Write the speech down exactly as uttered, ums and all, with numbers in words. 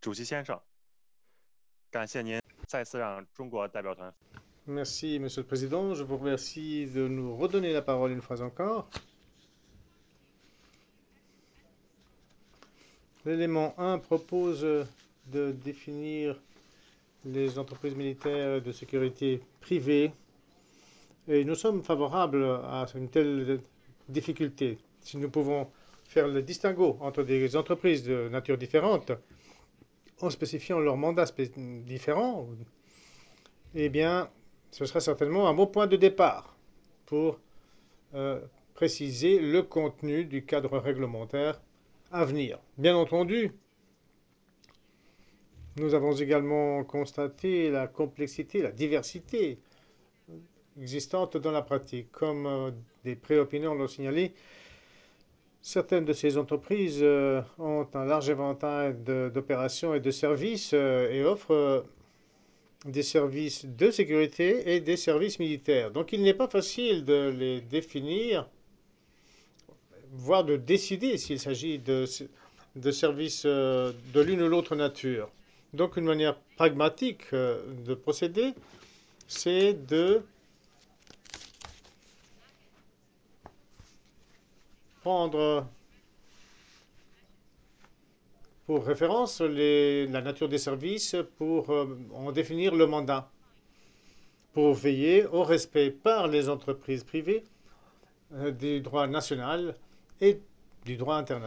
主席先生，感谢您再次让中国代表团。 Merci, Monsieur le Président. Je vous remercie de nous redonner la parole une fois encore. L'élément un propose de définir les entreprises militaires de sécurité privées. Et nous sommes favorables à une telle difficulté. Si nous pouvons faire le distinguo entre des entreprises de nature différente, en spécifiant leurs mandats différents, eh bien, ce sera certainement un bon point de départ pour euh, préciser le contenu du cadre réglementaire à venir. Bien entendu, nous avons également constaté la complexité, la diversité existante dans la pratique. Comme euh, des préopinions l'ont signalé, certaines de ces entreprises euh, ont un large éventail d'opérations et de services euh, et offrent euh, des services de sécurité et des services militaires. Donc il n'est pas facile de les définir, voire de décider s'il s'agit de, de services euh, de l'une ou l'autre nature. Donc une manière pragmatique euh, de procéder, c'est de prendre pour référence les, la nature des services pour euh, en définir le mandat, pour veiller au respect par les entreprises privées euh, du droit national et du droit international.